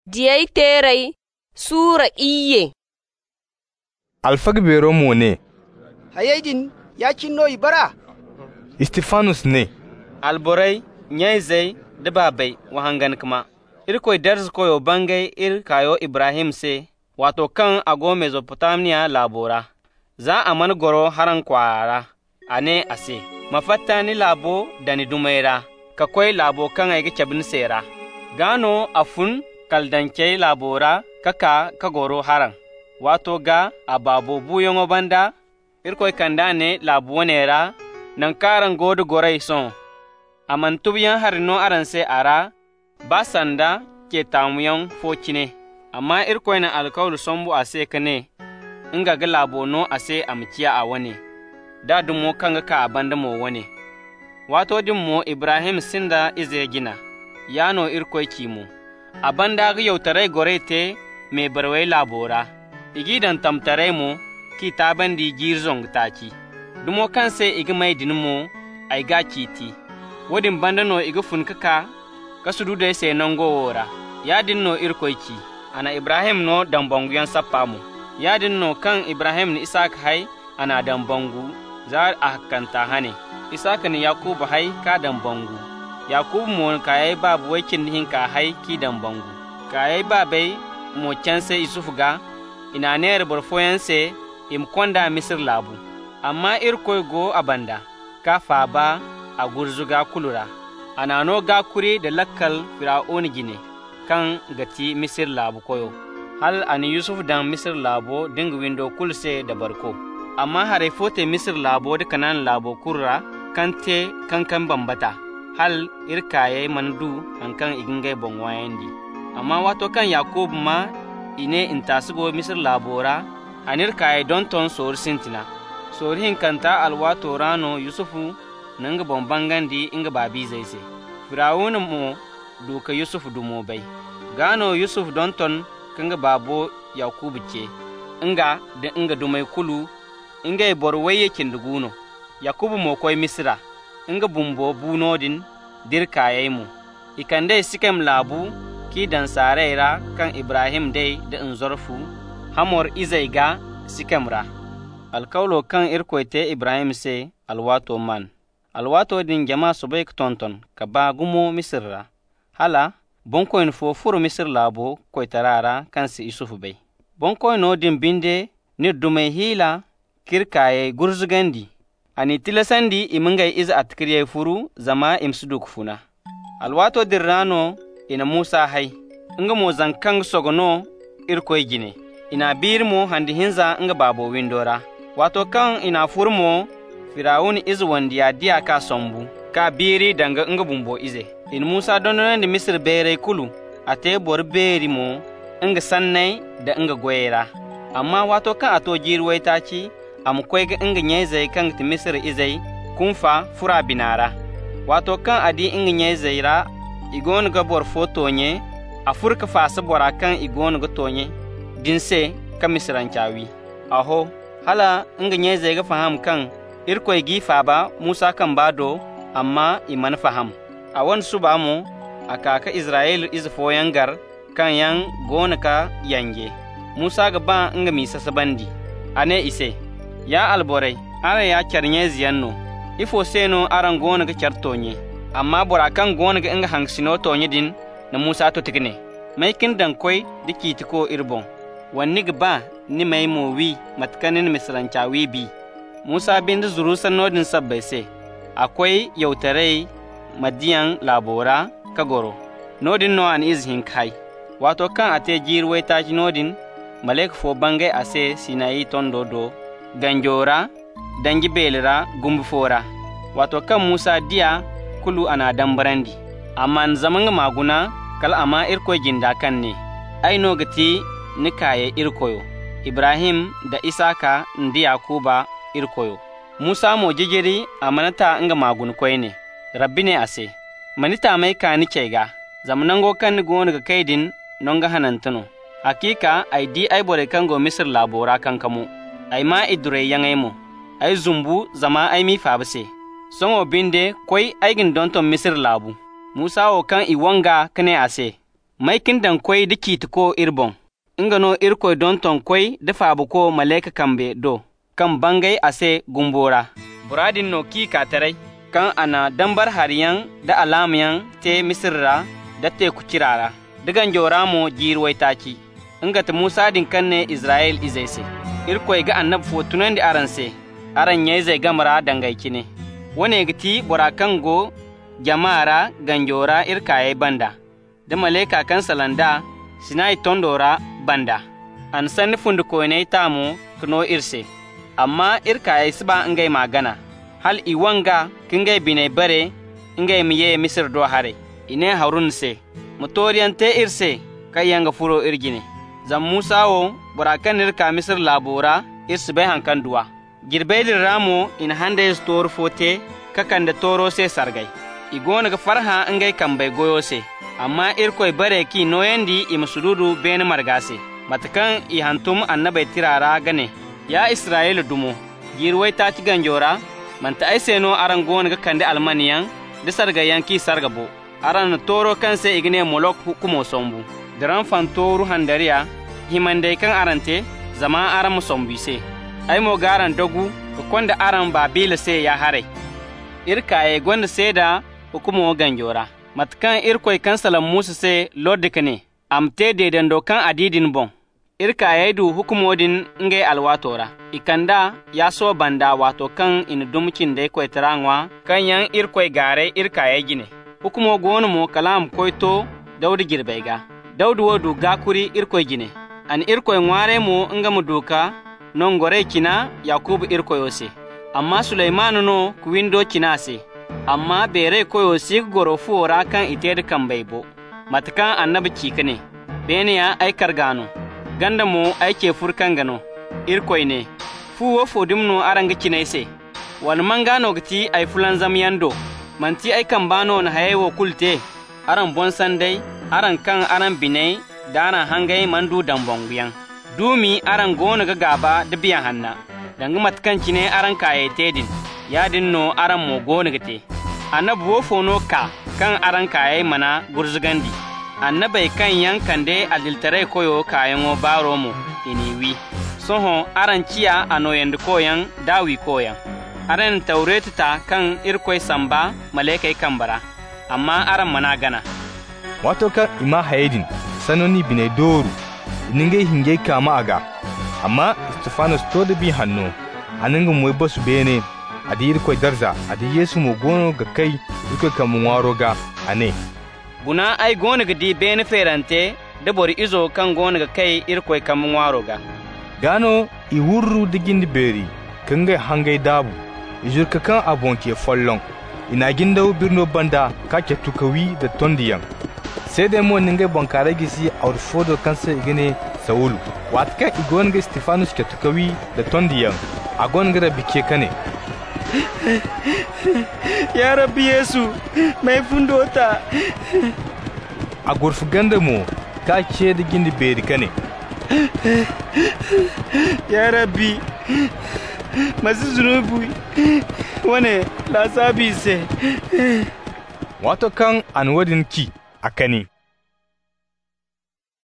Diyai terai Sura iye. Alfag bero mo ne. Hayaidin ya kinno ibara. Istifanus ne. Alborai nyai da babai wahangan kuma. Irkoi darz koyo bangai kayo Ibrahim se wato kan ago Mesopotamia labora. Za a man goro haran kwara ane ase. Mafatta ni labo da ni dumaira. Kakwai labo kan aigi cabin sera. Gano afun kaldanke labora kaka kagoro haran. Wato ga ababo buyongo banda irkoi kanda ne labuwanera nan karan godu gorai son. Aman tubiyan harino aranse ara ba sanda ke tamuyan fokine. Amma irkoi na alkawul sombu ase kane inga ga labono ase amkiya a wane. Da dumo kanga ka abanda mo wane. Wato dimmo Ibrahim sinda ize gina. Yano irkoi kimo. Abanda ga yautarai gorai te me barwai labora. Igidan tamtare mo ki tabandi girzong taki. Dumo kanse igi mai dinmo ai ga kiti. Wodin bandano igi funkaka kasudu da se nango wora. Yadin no irkoiki ana Ibrahim no dambongu sappamu. Yadin no kan Ibrahim ni Isaac hai ana dambangu za a kanta hane. Isaac ni Yakubu hai ka dambangu. Yakubu mo kayai babu wakin hinka hai ki dambangu. Kayai babai mo canse Isufu ga ina ner borfoyanse im konda Misir labu. Amma irkoi go abanda ka faba a gurzuga kulura. Anano ga kuri da lakkal Fir'aun gine kan gati Misir labu koyo. Hal ani Yusuf dan Misir labo dinga windo kulse da barko. Amma hare fote Misir labo da kanan labo kurra kante kankan bambata. Hal irkaye mandu hankan igingai bongwayandi. Amma wato kan Yakubu ma ine intasigo Misir labora anirkaye don ton sor sintina. Sorihin kanta alwato rano Yusufu nanga bombangandi inga babi zaise. Firawun mo duka Yusuf dumo bai. Gano Yusuf don ton kanga babo Yakubu ke. Inga da inga dumai kulu inga borwaye kinduguno. Yakubu mo koi Misira. Inga bumbo bunodin dirkaye mu. Ikande sikem labu ki dan sarera kan Ibrahim dai da inzorfu hamor izaiga sikemra. Alkaulo kan irkoite Ibrahim se alwato man. Alwato din jama subai tonton ka ba gumo Misirra. Hala bonkoin fo furo Misir labo koitarara kan si Isufu bai. Bonkoin no din binde ni dumai hila kirkaye gurzugandi. Ani tilasandi imingai iza atkiriye furu zama imsuduk funa. Alwato dirrano ina Musa hai. Inga mo zankang sogono irkoi gine. Ina birmo handi hinza inga babo windora. Wato kan ina furmo Firawun izu wandiya diya ka sombu. Ka biri danga inga bumbo ize. In Musa dononan di Misir bere kulu. Ate bor beri mo inga sannai da inga goyera. Amma wato kan ato jirwai taci amkwaiga inga nyezai kan ti Misir izai kunfa fura binara. Wato kan adi inga nyezai ra igon ga bor fotonye a furka fasa bora kan igon ga tonye dinse ka Misirancawi. Aho hala inga nyezai ga faham kan irkoi gifa ba Musa kan bado amma iman faham. A wani suba mu a kaka Israel izfoyan gar kan yan gona ka yange. Musa ga ba inga misa sabandi. Ane ise, ya alborai, ara ya kyarnye ziyanno, ifo seno aran gona ga kyartonye, amma bora kan gona ga inga hangsino tonye din na Musa to tikne. Mai kin dankoi diki tiko irbon, wanni ga ba ni mai mowi matkanin Misirancawi bi. Musa bin da zurusan nodin sabbai se, akwai yautarai madiyan labora kagoro, nodin no an izhin kai, wato kan ate jirwai taji nodin, malek fo bangai ase Sinayi tondodo, ganjora, dangi belira gumbi fora, wato kan Musa diya kulu ana dambarandi, amma zaman maguna kal ama irko jinda kan ne, aino gati nikaye irkoyo, Ibrahim da Isaka ndi Yakuba irkoyo. Musa mo jijiri amanata nga magun koy ne, Rabbi ne ase. Manita mai ka ni cega, zamanango kan ni gona ga kaidin nonga hanantano. Hakika ai di ai bore kango Misir labora kankamo. Ai ma idure yangai mo. Ai zumbu zama ai mi fabse. Songo binde koy aigin donton Misir labu. Musa o kan iwanga kane ase. maikin dan koy diki ko irbon ingano irkoy don ton koy dafa bu ko malaika kambe do kan bangay ase gumbora buradin no ki katarai kan ana dambar hariyan da alamiyan te misirra da te kucirara digan joramo jirwai taki ingata Musa din kanne Israel izaise irkoy ga annab fotunan di aranse aran yayi zai gamara dangaiki ne wane giti burakango jama'ara ganjora irkaye banda da malaika kan salanda sinai tondora banda an sanni fundu ko ne tamu kuno irse amma irkaye siba ngai magana hal iwanga kingai bine bare ngai miye misir do hare ine harun se motoriante irse kayanga furo irgine zam Musa wo burakan irka misir labora irse bai hankan duwa girbaidir ramo in hande store fote kakanda toro se sargai igona ga farha ngai kambai goyo se amma irkoy bare ki noyendi imsududu ben margase matakan i hantum annabai tirara gane ya Isra'ila dumo girwai ta ci ganjora manta ai seno aran gona ga kande almaniyan da sarga yanki sargabo aran toro kanse igne molok hukumo sombu daran fantoru handariya himande kan arante zama aran musombise ai mo garan dogu ko konda aran babila se ya hare irkaye gonda seda hukumo ganjora matkan irkoy kansalan Musa se lodikane amte de dando kan adidin bon irkaye du hukumodin nge alwatora ikanda ya so banda wato kan in dumkin de koy tarangwa kan yan irkoy gare irkaye gine hukumo gonu mo kalam koyto dawdi girbega dawdu wodu gakuri irkoy gine an irkoy ngware mo ngamu duka non gore kina yakubu irkoyose amma Sulaimanu no kuwindo kinase amma bere koyo sig goro fora kan ited kan baibo matkan annabi kikane bene ya aikar gano ganda mo aike furkan gano irkoy ne fuwo fodimno aranga kinaise wal mangano gati ay fulan zamyando manti ay kan bano na hayewo kulte aran bonsan dai aran kan aran binai dana hangai mandu dambonguyan dumi aran gona ga gaba da biyan hanna danga matkan kine aran kaye tedin yadin no aran mo gona gate annabi wo fono ka kan aran kaye mana gurzugandi annabai kan yankande adiltare koyo kayango baro mo iniwi soho aran ciya anoyend koyan dawi koyan aran tauretita kan irkoy samba malaikai kambara amma aran mana gana wato ka ima hayedin sanoni bine doru ninge hinge kama aga amma Stefanos to da bi hanno aninga moy basu bene adi irkoy darza adi Yesu mo gono ga kai irkoy kamun waro ga ane guna ai gona ga di bene ferante da bori izo kan gona ga kai irkoy kamun waro ga gano i wurru digindi beri kanga hangai dabu ijurka kan abonke follon ina gindaw birno banda kake tukawi da tondiyan sai dai mo ninga bankare gisi aur fodo kanse igene Saulu watka igonga Stefanos ke tukawi da tondiyan agonga rabike kane ya rabbi Yesu mai fundota a gurfu ganda mo ka ce da gindi beri kane ya rabbi masu zunubi wane lasabi se wato kan anwadin ki akani